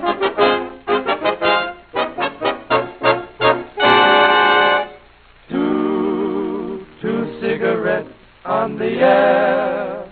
Two cigarettes on the air.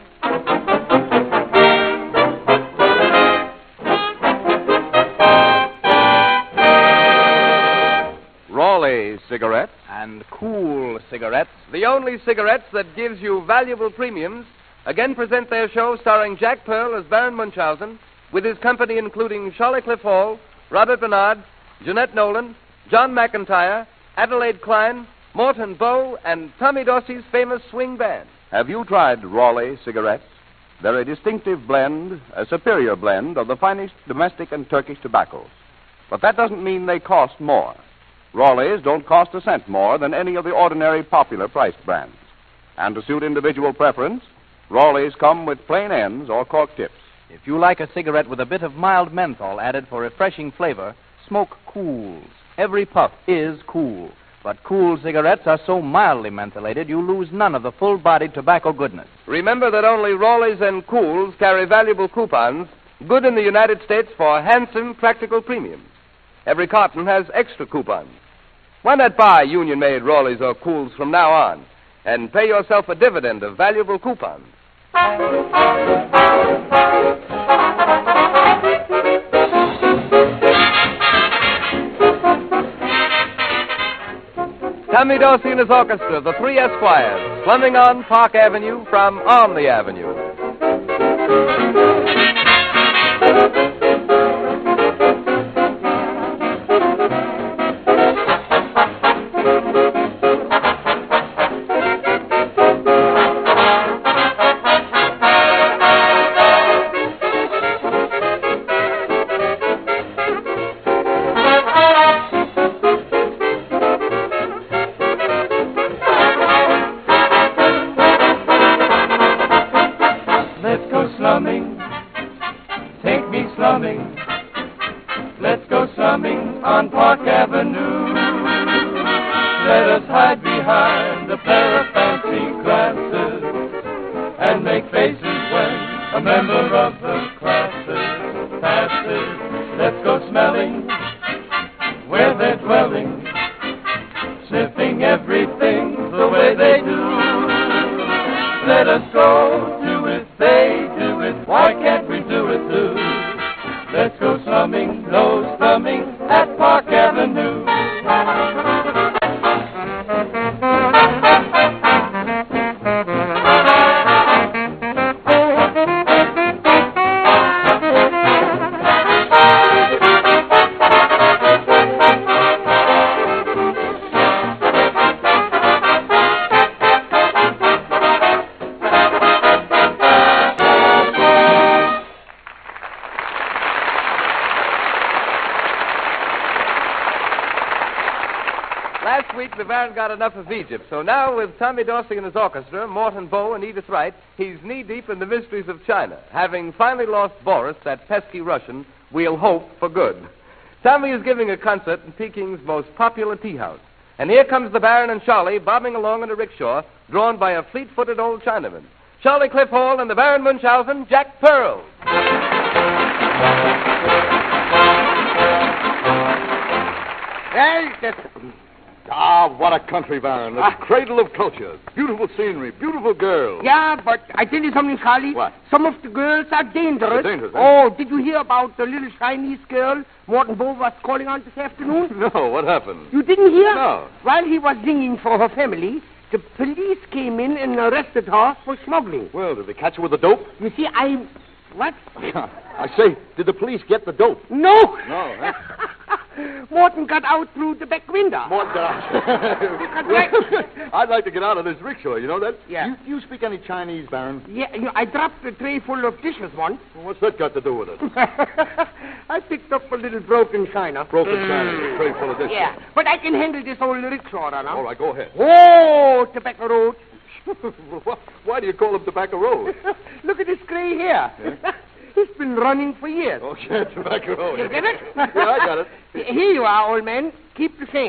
Raleigh cigarettes. And Cool cigarettes. The only cigarettes that gives you valuable premiums, again present their show starring Jack Pearl as Baron Munchausen, with his company including Charlie Cliff Hall, Robert Bernard, Jeanette Nolan, John McIntyre, Adelaide Klein, Morton Bow, and Tommy Dorsey's famous swing band. Have you tried Raleigh cigarettes? They're a distinctive blend, a superior blend of the finest domestic and Turkish tobaccos. But that doesn't mean they cost more. Raleighs don't cost a cent more than any of the ordinary popular priced brands. And to suit individual preference, Raleighs come with plain ends or cork tips. If you like a cigarette with a bit of mild menthol added for refreshing flavor, smoke Cools. Every puff is cool. But Cool cigarettes are so mildly mentholated you lose none of the full-bodied tobacco goodness. Remember that only Raleighs and Cools carry valuable coupons, good in the United States for handsome, practical premiums. Every carton has extra coupons. Why not buy union-made Raleighs or Cools from now on and pay yourself a dividend of valuable coupons? Tommy Dorsey and his orchestra, the Three Esquires, slumming on Park Avenue from On the Avenue. Take me slumming. Let's go slumming on Park Avenue. Let us hide behind a pair of fancy glasses and make faces when a member of the classes passes. Let's go smelling where they're dwelling, sniffing everything the way they do. Let us go do it, they do it, why can't we do it too? Let's go slumming, no slumming at Park Avenue. Last week, the Baron got enough of Egypt, so now with Tommy Dorsey and his orchestra, Morton Bow and Edith Wright, he's knee-deep in the mysteries of China, having finally lost Boris, that pesky Russian, we'll hope, for good. Tommy is giving a concert in Peking's most popular tea house, and here comes the Baron and Charlie bobbing along in a rickshaw, drawn by a fleet-footed old Chinaman. Charlie Cliff Hall and the Baron Munchausen, Jack Pearl. What a country, Baron. The cradle of culture. Beautiful scenery, beautiful girls. Yeah, but I tell you something, Charlie. What? Some of the girls are dangerous. They're dangerous, eh? Oh, did you hear about the little Chinese girl Morton Bow was calling on this afternoon? No, what happened? You didn't hear? No. While he was singing for her family, the police came in and arrested her for smuggling. Well, did they catch her with the dope? You see, What? I say, did the police get the dope? No. No, huh? Morton got out through the back window. Morton got out. I'd like to get out of this rickshaw, you know that? Yeah. You speak any Chinese, Baron? Yeah, I dropped a tray full of dishes once. Well, what's that got to do with it? I picked up a little broken china. Broken china, a tray full of dishes. Yeah, but I can handle this old rickshaw now. All right, go ahead. Oh, Tobacco Road. Why do you call him Tobacco Road? Look at this gray hair. Yeah? He's been running for years. Oh, yeah, Tobacco Road. You get it? Yeah, I got it. Here you are, old man. Keep the change.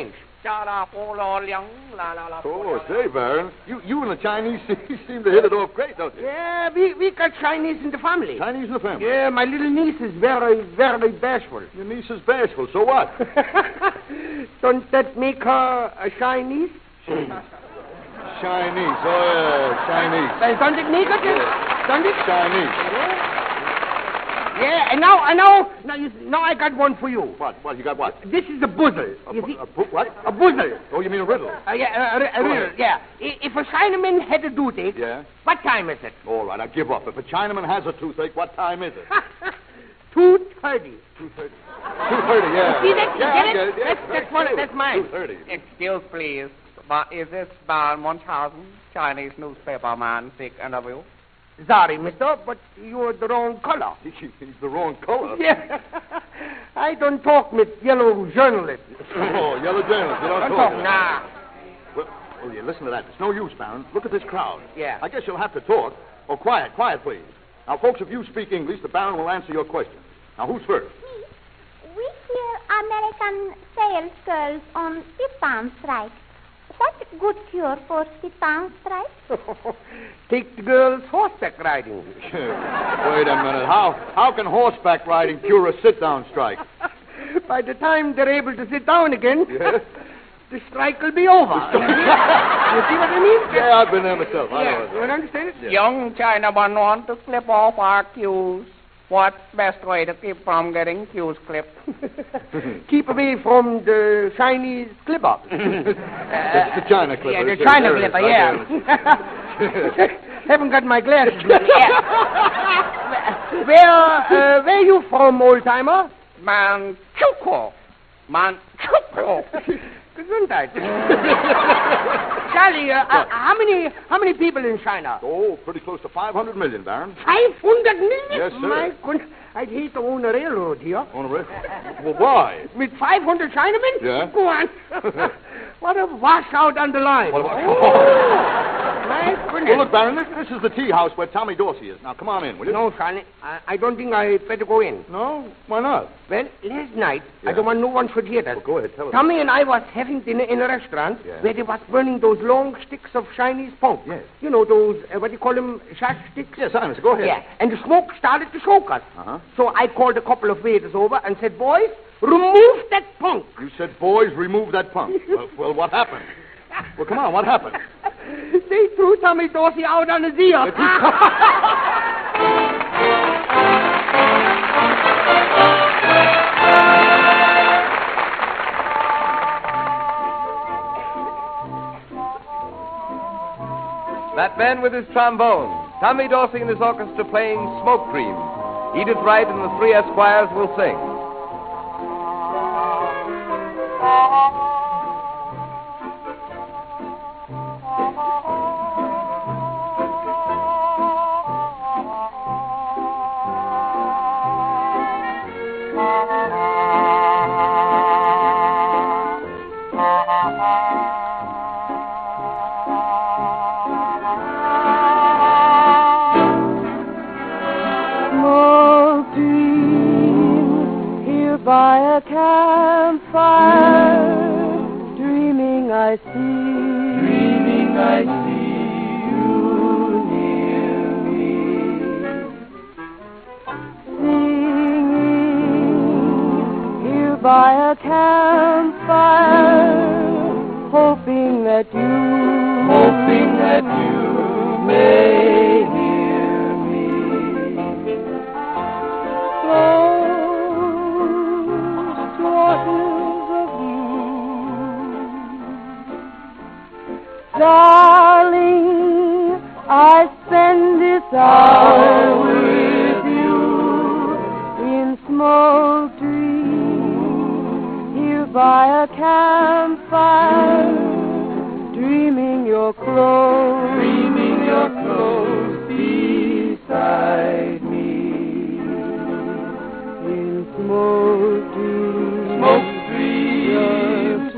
Oh, say, Baron, you and the Chinese seem to hit it off great, don't you? Yeah, we got Chinese in the family. Chinese in the family? Yeah, my little niece is very, very bashful. Your niece is bashful, so what? Don't that make her a Chinese? Chinese, oh, yeah, Chinese. Don't it make her? Don't it? Chinese. Yeah, and now I got one for you. What, you got what? This is a puzzle. You see? What? A puzzle. Oh, you mean a riddle? A riddle, yeah. If a Chinaman had a toothache, Yeah? what time is it? All right, I give up. If a Chinaman has a toothache, what time is it? 2:30. 2:30. 2:30, yeah. See that? Yeah, Get I it? get it. Yeah, That's mine. 2:30. Excuse, please. But is this Baron Munchausen, Chinese newspaper man, sick and of you? Sorry, mister, but you're the wrong color. He's the wrong color. Yeah. I don't talk with yellow journalists. Oh, yellow journalist. You don't Don't talk. talk, nah. Well, you listen to that. It's no use, Baron. Look at this crowd. Yeah. I guess you'll have to talk. Oh, quiet, please. Now, folks, if you speak English, the Baron will answer your question. Now, who's first? We hear American sales girls on sit-down strike. What's a good cure for sit-down strike? Take the girls horseback riding. Wait a minute. How can horseback riding cure a sit-down strike? By the time they're able to sit down again, Yeah? the strike will be over. You see what I mean? Yeah, I've been there myself. I know Yeah, it. you understand it? Young Chinaman want to clip off our cues. What's best way to keep from getting cues clipped? Keep away from the Chinese clipper. It's the China clipper. Yeah, the It's China there it is. clipper, Right yeah. Haven't got my glasses. Yeah. Where you from, old-timer? Manchukuo. Gesundheit. Charlie, how many people in China? Oh, pretty close to 500 million, Baron. 500 million? Yes, sir. My goodness. I'd hate to own a railroad here. On a rail. Well, why? With 500 Chinamen? Yeah. Go on. What a washout on the line. What about- My goodness. Well, look, Baron, this is the tea house where Tommy Dorsey is. Now, come on in, will you? No, Charlie, I don't think I'd better go in. No? Why not? Well, last night, I Yeah. don't want no one should hear that. Well, go ahead, tell us. Tommy and I was having dinner in a restaurant Yeah. where they was burning those long sticks of Chinese punk. Yes. You know, those, what do you call them, shash sticks? Yes, Simon, go ahead. Yeah, and the smoke started to choke us. Uh-huh. So I called a couple of waiters over and said, boys, remove that punk. You said, boys, remove that punk. well, what happened? Well, come on, what happened? They threw Tommy Dorsey out on his ear. That man with his trombone, Tommy Dorsey and his orchestra playing Smoke Dreams. Edith Wright and the three Esquires will sing. Smoke dreams here by a campfire, dreaming I see you near me, singing here by a campfire, hoping that you may hear me. Close waters of blue, darling, I spend this hour with you in smoke dreams here by a campfire, dreaming you're close beside me in smoke dreams. Smoke dreams.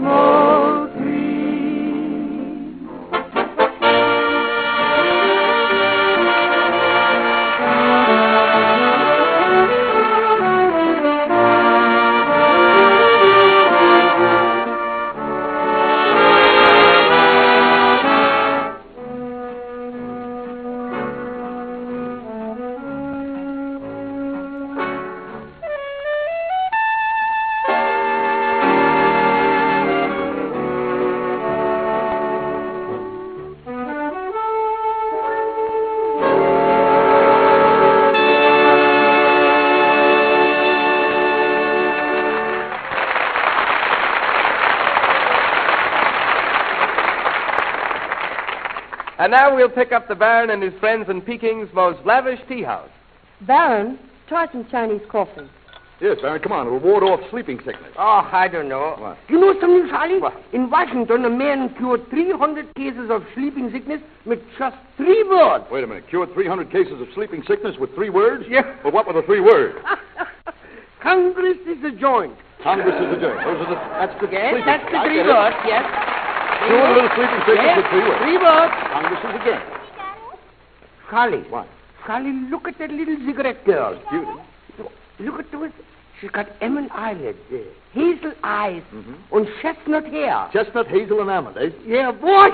And now we'll pick up the Baron and his friends in Peking's most lavish tea house. Baron, try some Chinese coffee. Yes, Baron, come on. We'll ward off sleeping sickness. Oh, I don't know. What? You know something, Charlie? What? In Washington, a man cured 300 cases of sleeping sickness with just 3 words. Wait a minute. Cured 300 cases of sleeping sickness with 3 words? Yeah. Well, what were the 3 words? Congress is a joint. Congress is a joint. That's the Yes, sleeping that's the sickness. I 3 get it. words, yes. Cured a little sleeping sickness Yes, with 3 words. 3 words. Congress is a joint. Charlie. What? Charlie, look at that little cigarette girl. Beauty. Look at those. She's got emerald eyelids, hazel eyes, and chestnut hair. Chestnut, hazel, and almond, eh? Yeah, boy.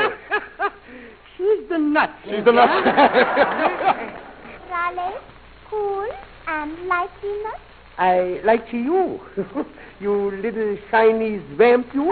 She's the nut. She's the nut. Raleigh, cool and likely nut. I like to you. You little Chinese vamp, you.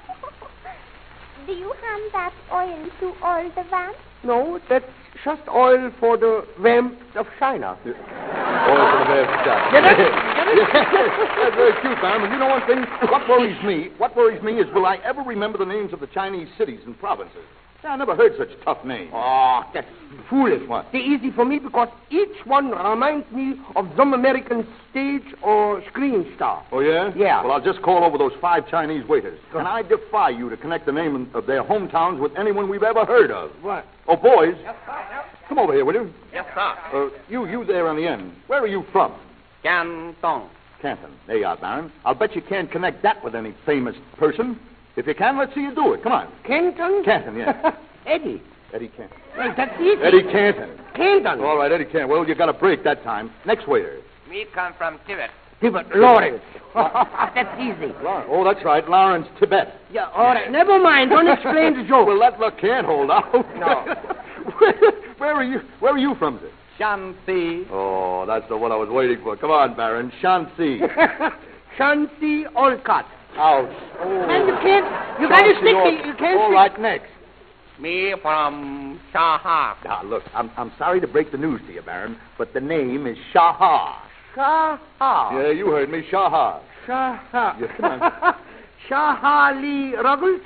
Do you hand that oil to all the vamps? No, that's just oil for the vamps of China. Oil for the mayor's shot. Get it? That's very cute, Baron. But you know one thing? What worries me is will I ever remember the names of the Chinese cities and provinces? I never heard such tough names. Oh, that's foolish. What? They're easy for me because each one reminds me of some American stage or screen star. Oh, yeah? Yeah. Well, I'll just call over those 5 Chinese waiters. And I defy you to connect the name of their hometowns with anyone we've ever heard of. What? Oh, boys. Come over here, will you? Yes, sir. You there on the end. Where are you from? Canton. Canton. There you are, Baron. I'll bet you can't connect that with any famous person. If you can, let's see you do it. Come on. Canton? Canton, yeah. Eddie. Eddie Canton. Well, that's easy. Eddie Canton. Canton. All right, Eddie Canton. Well, you got a break that time. Next waiter. Me come from Tibet. Tibet. Lawrence. That's easy. Oh, that's right. Lawrence Tibet. Yeah, all right. Never mind. Don't explain the joke. Well, that luck can't hold out. No. Where are you from, sir? Shanti. Oh, that's the one I was waiting for. Come on, Baron. Shanxi. Shanti Olcott. Ouch. And you gotta stick me. You can't All stick. right, next. Me from Shahar. Now, look, I'm sorry to break the news to you, Baron, but the name is Shahar. Shahar. Yeah, you heard me. Shahar. Shahar. Yeah, come on. Shahali Ruggles?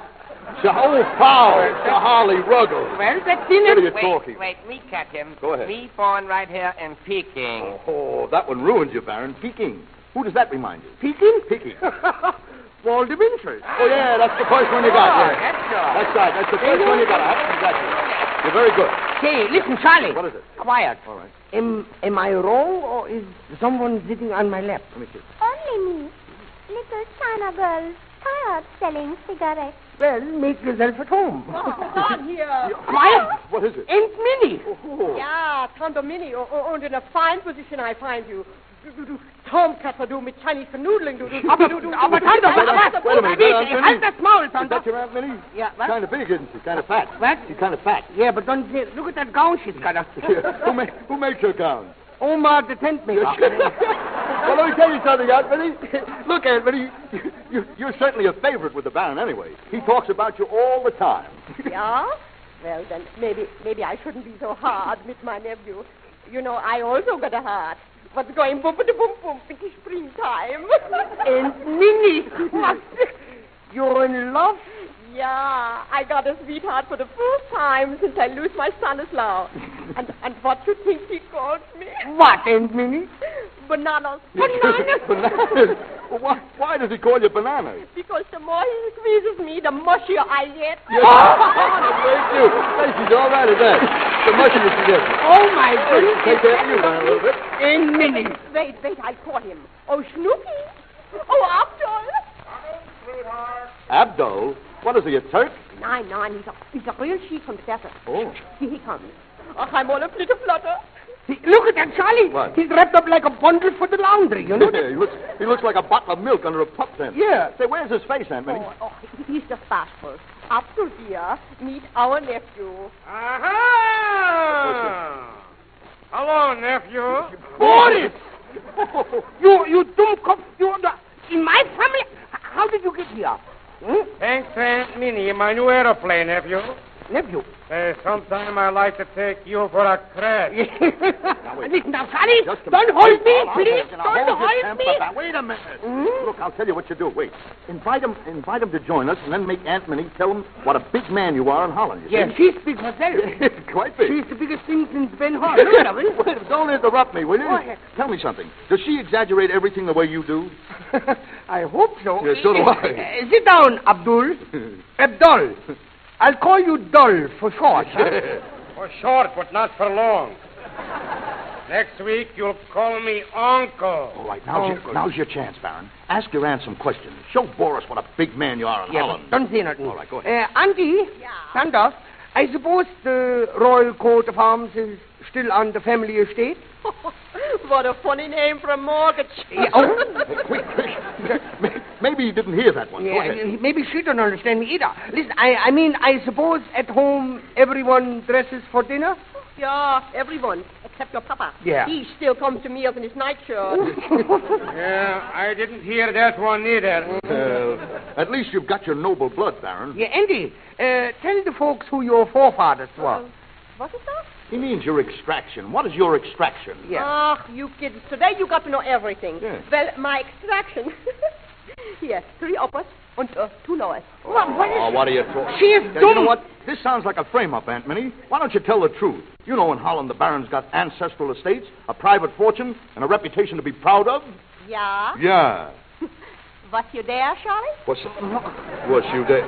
Oh, foul. Shahali Ruggles. Well, that's in What are it. you talking? Wait, me catch him. Go ahead. Me born right here in Peking. Oh, that one ruins you, Baron. Peking. Who does that remind you? Peking? Peking. Walter Winchell. Oh, yeah, that's the first one you got. Yeah. That's right. That's the first one you got. I haven't got you. You're very good. Hey, listen, Charlie. What is it? Quiet. All right. Am I wrong, or is someone sitting on my lap? Let me see. Only me. Little China girl, tired selling cigarettes. Well, make yourself at home. Down here. Quiet. What is it? Aunt Minnie. Oh. Ja, Tante Minnie. Und in a fine position I find you. Du Tomkasser, du mit Chinese Vernudeln, du. Aber Tante, Wait a minute, Aunt Minnie. halt das Maul, Is Tante. that your Aunt Minnie? Yeah, what? Kind of big, isn't she? Kind of fat. What? She's kind of fat. Yeah, but don't say, look at that gown she's got on. Who makes her gown? Omar the tent maker. Well, let me tell you something, Aunt Minnie. Look, Aunt Minnie, you're certainly a favorite with the Baron anyway. He talks about you all the time. Ja? Well, then maybe I shouldn't be so hard with my nephew. You know, I also got a heart. What's going boom-a-boom-boom in the springtime? Aunt Minnie. What? You're in love? Yeah, I got a sweetheart for the first time since I lose my Stanislaw. And what you think he calls me? What, Aunt Minnie? Bananas. Bananas? Well, why does he call you bananas? Because the more he squeezes me, the mushier I get. Thank you. She's all right at that. The mushier she gets. Oh, my goodness. Take care of you, Baron, a little bit. Aunt Minnie. Wait, I'll call him. Oh, Snoopy. Oh, Abdul. Abdul? What is he, a Turk? Nein, he's a real sheep from the desert. Oh. Here he comes. Ach, I'm all a flitter flutter. Look at that, Charlie. What? He's wrapped up like a bundle for the laundry, you know? he looks like a bottle of milk under a pup tent. Yeah. Say, where's his face, Aunt Minnie? Oh, he's just bashful. Abdul, dear, meet our nephew. Aha! Hello, nephew. Boris! You dumb cop. In my family? How did you get here? Hmm? Thanks to Aunt Minnie, my new aeroplane, nephew. Nephew. Sometime I like to take you for a crash. Listen now, Charlie. Just a Don't minute. hold me, I'll please. hold you. Now, Don't hold your hold temper me. back. Wait a minute. Look, I'll tell you what you do. Wait. Invite him to join us, and then make Aunt Minnie tell him what a big man you are in Holland. You Yeah, see? she's big herself. Quite big. She's the biggest thing since Ben Hall. Look at her. Wait, don't interrupt me, will you? Go ahead. Tell me something. Does she exaggerate everything the way you do? I hope so. Yeah, so do I. Sit down, Abdul. Abdul. I'll call you Dull for short. Huh? For short, but not for long. Next week, you'll call me Uncle. All right, now's your chance, Baron. Ask your aunt some questions. Show Boris what a big man you are in Holland. Don't say nothing. All right, go ahead. Auntie. Yeah. Sanders, I suppose the Royal Coat of Arms is still on the family estate? What a funny name for a mortgage. Yeah, Quick. Maybe you didn't hear that one. Go ahead. Maybe she don't understand me either. Listen, I mean, I suppose at home everyone dresses for dinner? Yeah, everyone, except your papa. Yeah. He still comes to meals in his nightshirt. Yeah, I didn't hear that one either. At least you've got your noble blood, Baron. Yeah, Andy, tell the folks who your forefathers were. What is that? He means your extraction. What is your extraction? Yeah. Ah, you kids, today you got to know everything. Yeah. Well, my extraction. Yes, 3 uppers and 2 lowers. What What are you talking? She is Yeah, dumb. you know what? This sounds like a frame-up, Aunt Minnie. Why don't you tell the truth? You know in Holland the Baron's got ancestral estates, a private fortune, and a reputation to be proud of? Yeah? Yeah. Was you there, Charlie? Was you there?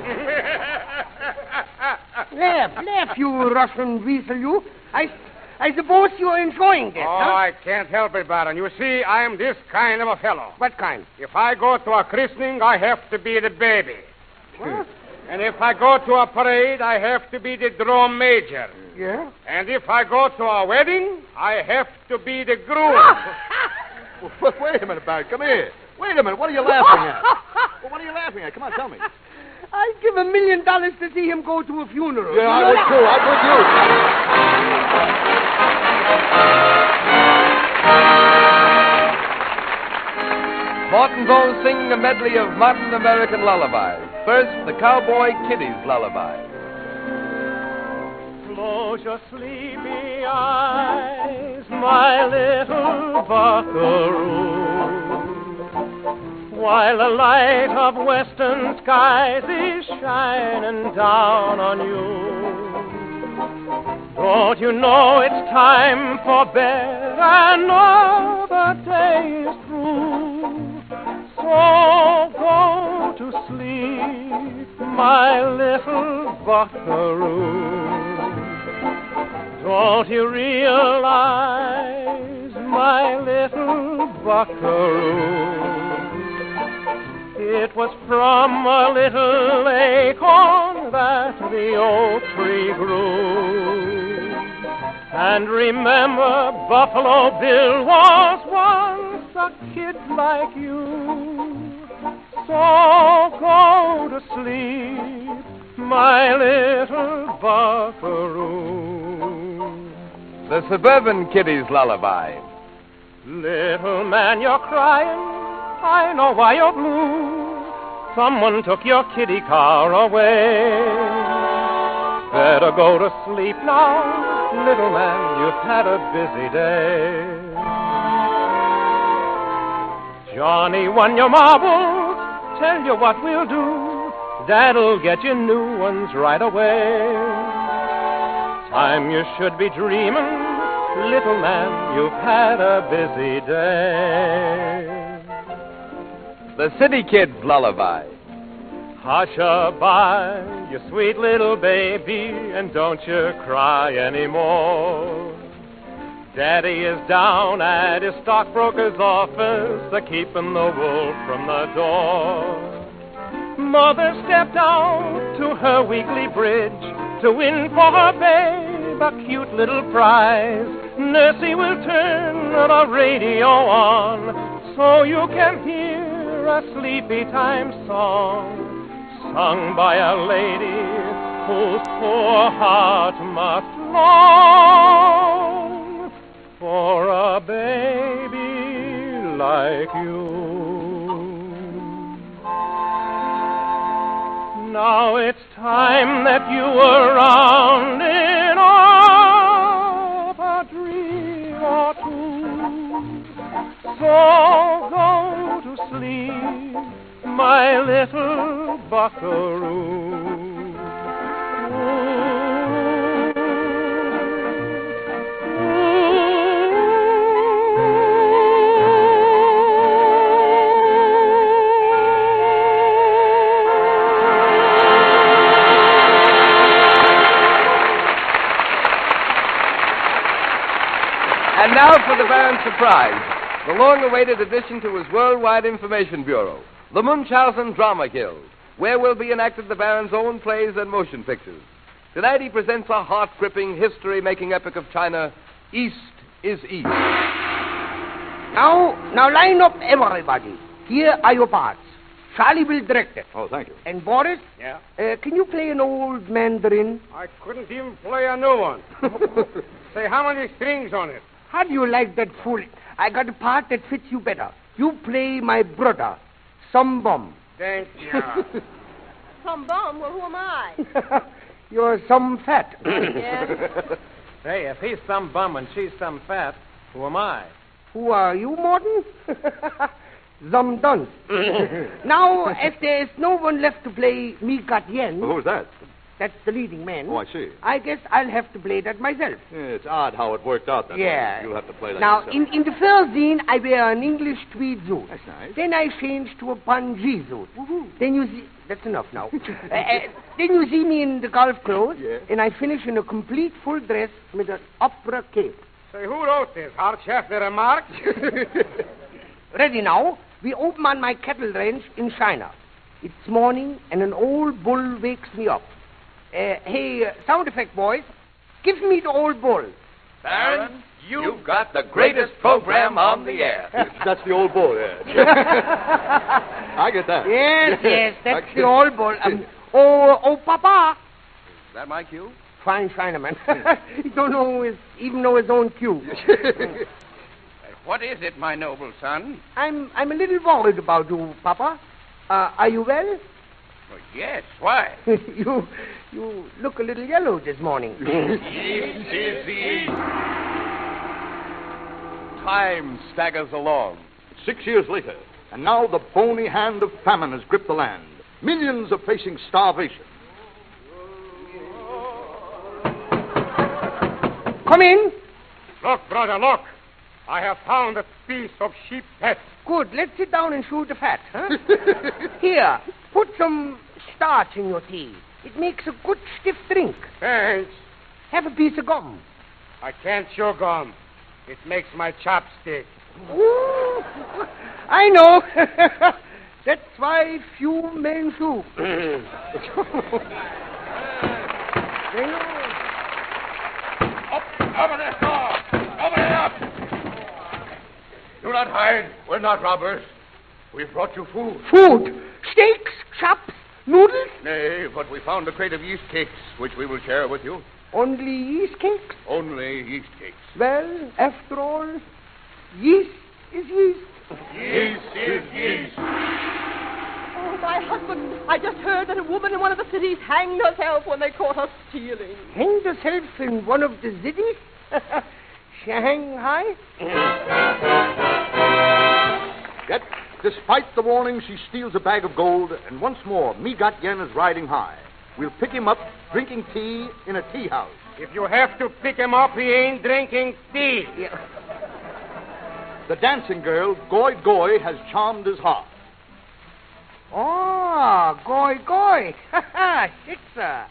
Laugh, you Russian weasel, you. I suppose you're enjoying this, Oh, huh? I can't help it, Baron. You see, I'm this kind of a fellow. What kind? If I go to a christening, I have to be the baby. And if I go to a parade, I have to be the drum major. Yeah? And if I go to a wedding, I have to be the groom. Wait a minute, Baron. Come here. Wait a minute. What are you laughing at? Well, what are you laughing at? Come on, tell me. I'd give $1 million to see him go to a funeral. Yeah, I would too. I would too. Morton Bow singing a medley of modern American lullabies. First, the Cowboy Kiddies lullaby. Close your sleepy eyes, my little buckaroo, while the light of western skies is shining down on you. Don't you know it's time for bed and another day is through? So go to sleep, my little buckaroo. Don't you realize, my little buckaroo, it was from a little acorn that the oak tree grew. And remember, Buffalo Bill was once a kid like you. So go to sleep, my little buckaroo. The Suburban Kiddies lullaby. Little man, you're crying. I know why you're blue. Someone took your kitty car away. Better go to sleep now, little man, you've had a busy day. Johnny won your marbles, tell you what we'll do. Dad'll get you new ones right away. Time you should be dreaming, little man, you've had a busy day. The City Kids lullaby. Hush-a-bye, you sweet little baby, and don't you cry anymore. Daddy is down at his stockbroker's office, a-keeping the wolf from the door. Mother stepped out to her weekly bridge to win for her babe a cute little prize. Nursey will turn the radio on so you can hear a sleepy time song sung by a lady whose poor heart must long for a baby like you. Now it's time that you were rounding up a dream or two. So go to sleep, my little buckaroo. And now for the Baron's surprise, the long-awaited addition to his Worldwide Information Bureau, the Munchausen Drama Guild, where will be enacted the Baron's own plays and motion pictures. Tonight he presents a heart-gripping, history-making epic of China, East is East. Now line up, everybody. Here are your parts. Charlie will direct it. Oh, thank you. And Boris? Yeah? Can you play an old mandarin? I couldn't even play a new one. Say, how many strings on it? How do you like that fool? I got a part that fits you better. You play my brother, Some Bum. Thank you. Some bum? Well, who am I? You're some fat. Yes. Hey, if he's some bum and she's some fat, who am I? Who are you, Morton? Some dunce. Now, if there's no one left to play Me Got Yen, Well, who's that? that's the leading man. Oh, I see. I guess I'll have to play that myself. Yeah, it's odd how it worked out that Yeah. way. You'll have to play that Now, yourself. in the first scene, I wear an English tweed suit. That's nice. Then I change to a pongee suit. Then you see... That's enough now. Then you see me in the golf clothes, Yeah. and I finish in a complete full dress with an opera cape. Say, who wrote this? Our chef, the remarks? Ready now? We open on my cattle ranch in China. It's morning, and an old bull wakes me up. Hey, sound effect boys, give me the old bull. Baron, you've got the greatest program on the air. That's the old bull, yeah. I get that. Yes, that's the old bull. Oh, Papa. Is that my cue? Fine Chinaman. He don't even know his own cue. What is it, my noble son? I'm a little worried about you, Papa. Are you well? Well, yes, why? You look a little yellow this morning. Time staggers along. 6 years later, and now the bony hand of famine has gripped the land. Millions are facing starvation. Come in. Look, brother, look. I have found a piece of sheep fat. Good. Let's sit down and chew the fat, huh? Here, put some starch in your tea. It makes a good stiff drink. Thanks. Have a piece of gum. I can't chew gum. It makes my chopstick. Ooh, I know. That's why few men chew. Open this door! Open it up! Do not hide. We're not robbers. We've brought you food. Food? Steaks, chops, noodles? Nay, but we found a crate of yeast cakes, which we will share with you. Only yeast cakes? Only yeast cakes. Well, after all, yeast is yeast. Yeast is yeast. Oh, my husband, I just heard that a woman in one of the cities hanged herself when they caught her stealing. Hanged herself in one of the cities? Shanghai? Yet, despite the warning, she steals a bag of gold, and once more, Me Got Yen is riding high. We'll pick him up drinking tea in a tea house. If you have to pick him up, he ain't drinking tea. Yeah. The dancing girl, Goy Goy, has charmed his heart. Oh, Goy Goy. Shiksa.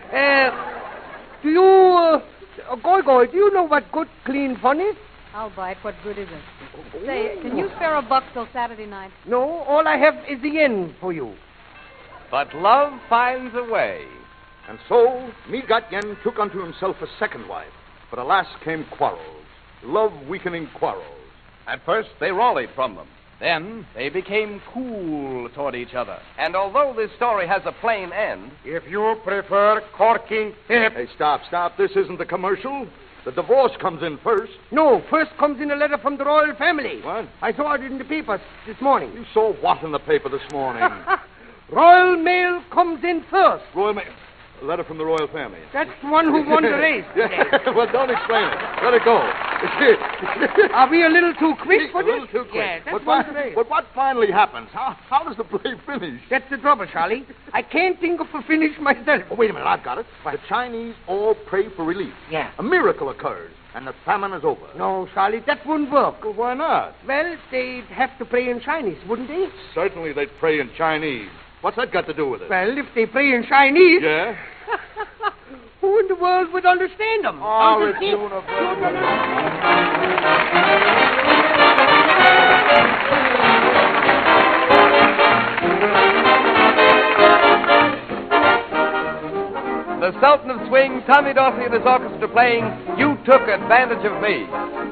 Goy Goy, do you know what good, clean fun is? I'll bite. What good is it? Say, can you spare $1 till Saturday night? No, all I have is the yen for you. But love finds a way. And so, Me Got Yen took unto himself a second wife. But alas came quarrels, love-weakening quarrels. At first, they rallied from them. Then they became cool toward each other. And although this story has a plain end... If you prefer corking tip... Hey, stop. This isn't the commercial. The divorce comes in first. No, first comes in a letter from the royal family. What? I saw it in the papers this morning. You saw what in the paper this morning? Royal Mail comes in first. Royal Mail. A letter from the royal family. That's the one who won the race. Well, don't explain it. Let it go. Are we a little too quick for A this? little too quick. Yeah, that's but, one race. but what finally happens? How does the play finish? That's the trouble, Charlie. I can't think of a finish myself. Oh, wait a minute. I've got it. The Chinese all pray for relief. Yeah. A miracle occurs, and the famine is over. No, Charlie, that wouldn't work. Well, why not? Well, they'd have to pray in Chinese, wouldn't they? Certainly they'd pray in Chinese. What's that got to do with it? Well, if they pray in Chinese... Yeah? Who in the world would understand them? Oh, it's universal. The Sultan of Swing, Tommy Dorsey and his orchestra playing You Took Advantage of Me.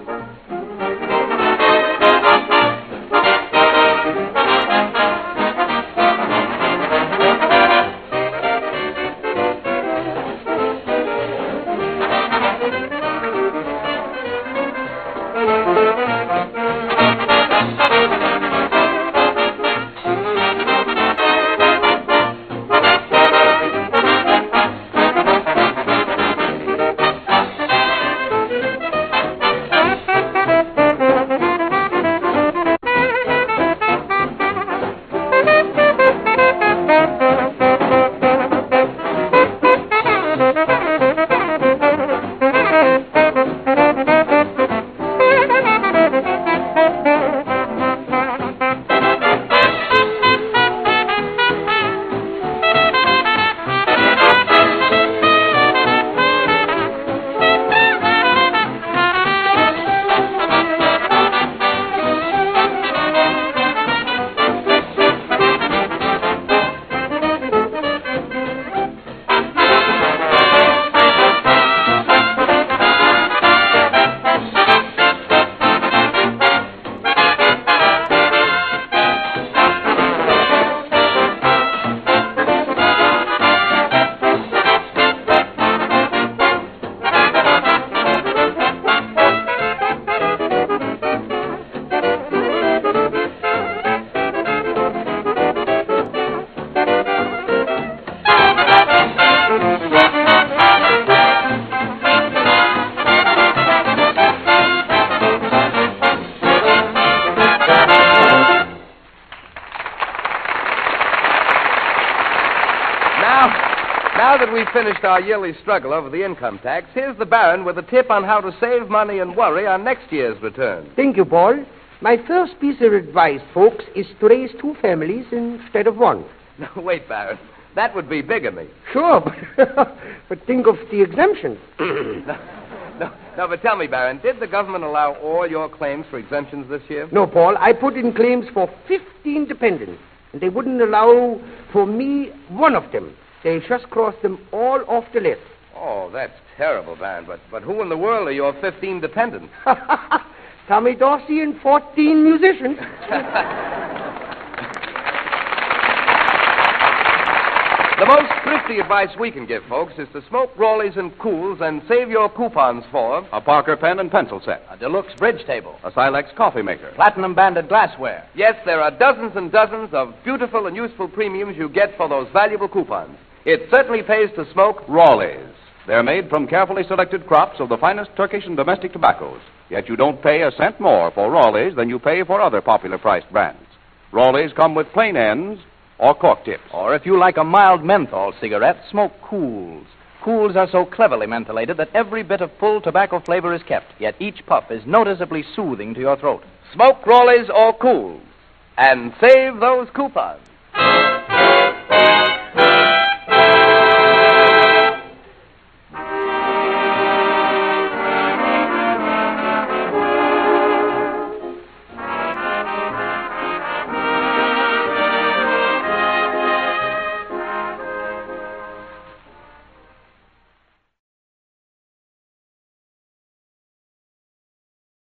Now that we've finished our yearly struggle over the income tax, here's the Baron with a tip on how to save money and worry on next year's return. Thank you, Paul. My first piece of advice, folks, is to raise two families instead of one. No, wait, Baron. That would be bigamy. Sure, but think of the exemptions. No, but tell me, Baron, did the government allow all your claims for exemptions this year? No, Paul. I put in claims for 15 dependents, and they wouldn't allow for me one of them. They just crossed them all off the list. Oh, that's terrible, Baron. But who in the world are your 15 dependents? Tommy Dorsey and 14 musicians. The most thrifty advice we can give, folks, is to smoke Rawleys and Cools and save your coupons for a Parker pen and pencil set, a deluxe bridge table, a Silex coffee maker, platinum-banded glassware. Yes, there are dozens and dozens of beautiful and useful premiums you get for those valuable coupons. It certainly pays to smoke Rawleys. They're made from carefully selected crops of the finest Turkish and domestic tobaccos. Yet you don't pay a cent more for Rawleys than you pay for other popular priced brands. Rawleys come with plain ends or cork tips. Or if you like a mild menthol cigarette, smoke Cools. Cools are so cleverly mentholated that every bit of full tobacco flavor is kept, yet each puff is noticeably soothing to your throat. Smoke Rawleys or Cools and save those coupons.